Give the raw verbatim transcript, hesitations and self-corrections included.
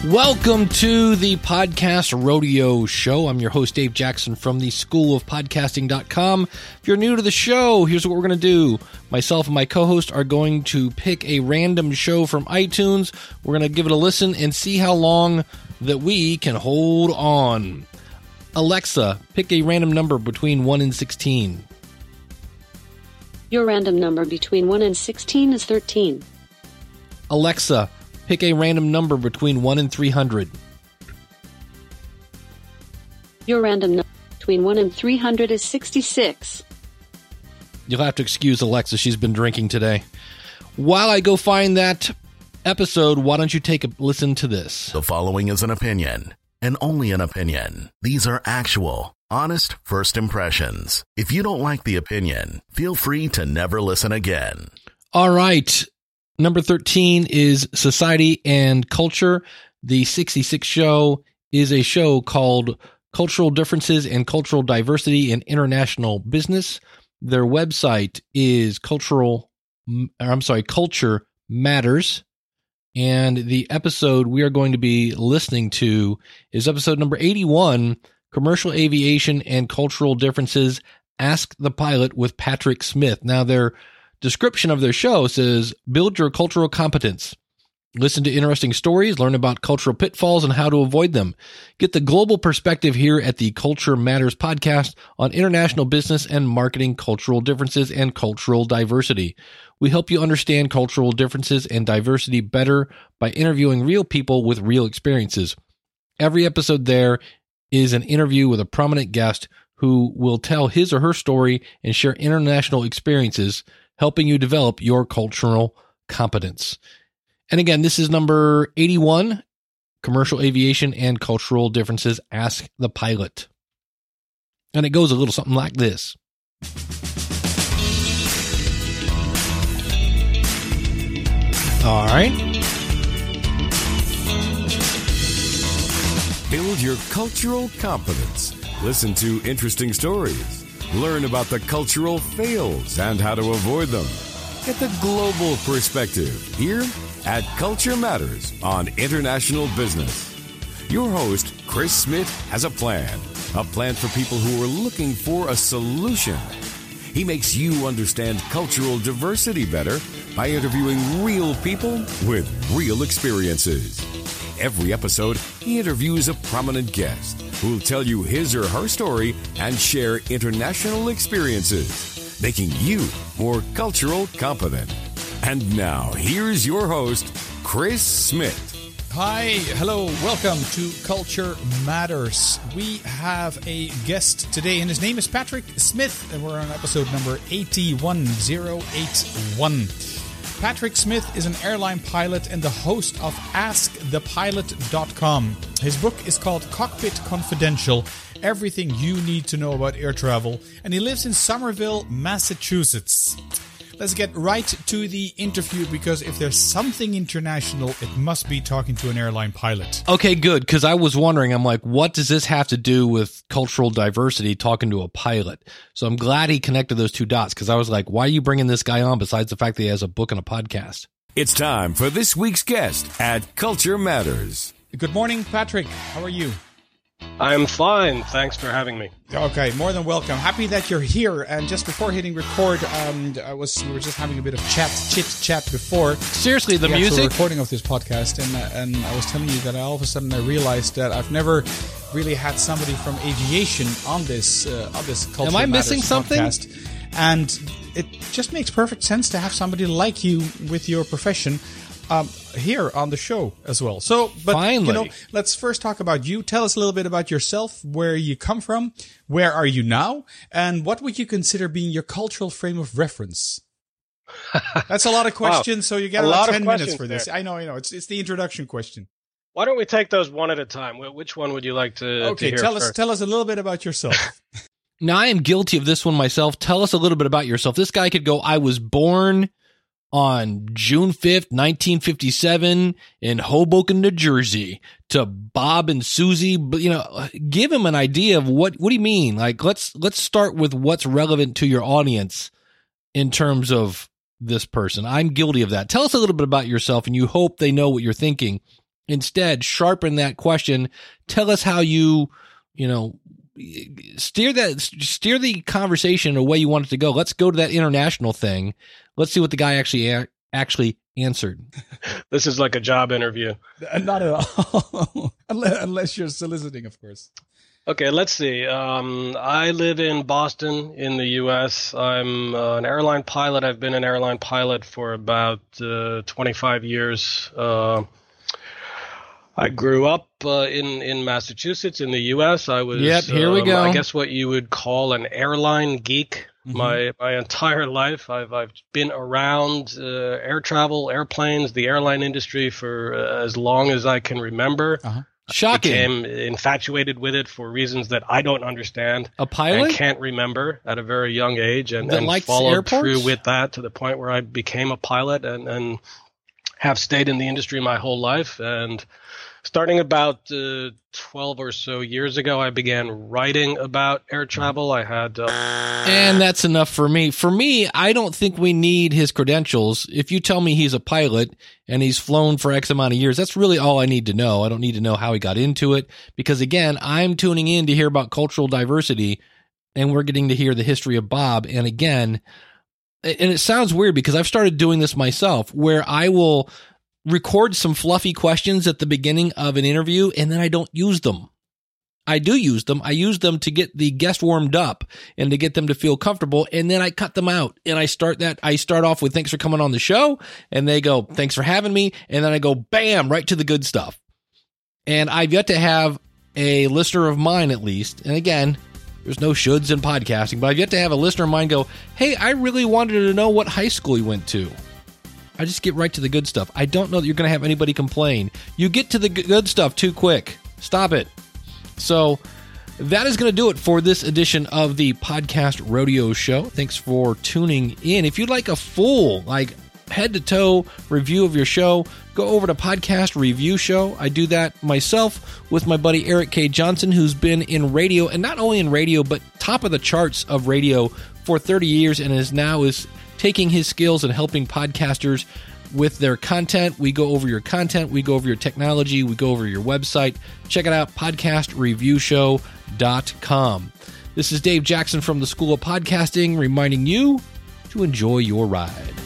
Welcome to the Podcast Rodeo Show. I'm your host, Dave Jackson from the school of podcasting dot com. If you're new to the show, here's what we're going to do. Myself and my co-host are going to pick a random show from iTunes. We're going to give it a listen and see how long that we can hold on. Alexa, pick a random number between one and sixteen. Your random number between one and sixteen is thirteen. Alexa, pick a random number between one and three hundred. Your random number between one and three hundred is sixty-six. You'll have to excuse Alexa. She's been drinking today. While I go find that episode, why don't you take a listen to this? The following is an opinion, and only an opinion. These are actual, honest first impressions. If you don't like the opinion, feel free to never listen again. All right. Number thirteen is Society and Culture. The sixty-six show is a show called Cultural Differences and Cultural Diversity in International Business. Their website is cultural, I'm sorry, Culture Matters. And the episode we are going to be listening to is episode number eighty-one, Commercial Aviation and Cultural Differences, Ask the Pilot with Patrick Smith. Now, their description of their show says, build your cultural competence. Listen to interesting stories, learn about cultural pitfalls and how to avoid them. Get the global perspective here at the Culture Matters podcast on international business and marketing, cultural differences, and cultural diversity. We help you understand cultural differences and diversity better by interviewing real people with real experiences. Every episode there is an interview with a prominent guest who will tell his or her story and share international experiences, helping you develop your cultural competence. And again, this is number eighty-one, Commercial Aviation and Cultural Differences, Ask the Pilot. And it goes a little something like this. All right. Build your cultural competence. Listen to interesting stories. Learn about the cultural fails and how to avoid them. Get the global perspective here at Culture Matters on International Business. Your host, Chris Smith, has a plan. A plan for people who are looking for a solution. He makes you understand cultural diversity better by interviewing real people with real experiences. Every episode, he interviews a prominent guest who will tell you his or her story and share international experiences, making you more cultural competent. And now, here's your host, Chris Smith. Hi, hello, welcome to Culture Matters. We have a guest today, and his name is Patrick Smith, and we're on episode number eighty-one oh eighty-one. Patrick Smith is an airline pilot and the host of ask the pilot dot com. His book is called Cockpit Confidential, Everything You Need to Know About Air Travel, and he lives in Somerville, Massachusetts. Let's get right to the interview, because if there's something international, it must be talking to an airline pilot. Okay, good, because I was wondering, I'm like, what does this have to do with cultural diversity, talking to a pilot? So I'm glad he connected those two dots, because I was like, why are you bringing this guy on besides the fact that he has a book and a podcast? It's time for this week's guest at Culture Matters. Good morning, Patrick. How are you? I'm fine. Thanks for having me. Okay, more than welcome. Happy that you're here. And just before hitting record, um, I was we were just having a bit of chat, chit chat before. Seriously, the, the music recording of this podcast, and uh, and I was telling you that I, all of a sudden I realized that I've never really had somebody from aviation on this uh, on this Culture Am I Matters missing something? podcast. And it just makes perfect sense to have somebody like you with your profession Um, here on the show as well. So, but Finally. you know, let's first talk about you. Tell us a little bit about yourself, where you come from, where are you now, and what would you consider being your cultural frame of reference? That's a lot of questions, Wow. so you get A about lot of ten minutes questions for this. there. I know, I know. It's it's the introduction question. Why don't we take those one at a time? Wh- Which one would you like to, Okay, to hear tell first? us tell us a little bit about yourself. Now, I am guilty of this one myself. Tell us a little bit about yourself. This guy could go, I was born on June fifth, nineteen fifty-seven in Hoboken, New Jersey, to Bob and Susie. But, you know, give him an idea of what, what do you mean? Like, let's, let's start with what's relevant to your audience in terms of this person. I'm guilty of that. Tell us a little bit about yourself, and you hope they know what you're thinking Instead, sharpen that question. Tell us how you, you know, steer that, steer the conversation the way you want it to go. Let's go to that international thing. Let's see what the guy actually actually answered. This is like a job interview. Not at all, unless, unless you're soliciting, of course. Okay, let's see. Um, I live in Boston in the U S. I'm uh, an airline pilot. I've been an airline pilot for about uh, twenty-five years. Uh, I grew up uh, in, in Massachusetts in the U S. I was, yep, here we um, go. I guess what you would call an airline geek. Mm-hmm. My my entire life, I've I've been around uh, air travel, airplanes, the airline industry for uh, as long as I can remember. Uh-huh. Shocking. I became infatuated with it for reasons that I don't understand. A pilot? I can't remember at a very young age, and, that and likes followed airports? through with that to the point where I became a pilot and, and have stayed in the industry my whole life. And starting about uh, twelve or so years ago, I began writing about air travel. I had... Uh, and that's enough for me. For me, I don't think we need his credentials. If you tell me he's a pilot and he's flown for X amount of years, that's really all I need to know. I don't need to know how he got into it because, again, I'm tuning in to hear about cultural diversity, and we're getting to hear the history of Bob. And again, and it sounds weird because I've started doing this myself where I will record some fluffy questions at the beginning of an interview, and then I don't use them. I do use them. I use them to get the guest warmed up and to get them to feel comfortable, and then I cut them out. And I start that. I start off with thanks for coming on the show, and they go, thanks for having me. And then I go, bam, right to the good stuff. And I've yet to have a listener of mine, at least, and again, there's no shoulds in podcasting, but I've yet to have a listener of mine go, hey, I really wanted to know what high school you went to. I just get right to the good stuff. I don't know that you're going to have anybody complain. You get to the good stuff too quick. Stop it. So that is going to do it for this edition of the Podcast Rodeo Show. Thanks for tuning in. If you'd like a full, like, head-to-toe review of your show, go over to Podcast Review Show. I do that myself with my buddy Eric K. Johnson, who's been in radio, and not only in radio, but top of the charts of radio for thirty years, and is now is taking his skills and helping podcasters with their content. We go over your content, we go over your technology, we go over your website. Check it out, podcast review show dot com. This is Dave Jackson from the School of Podcasting, reminding you to enjoy your ride.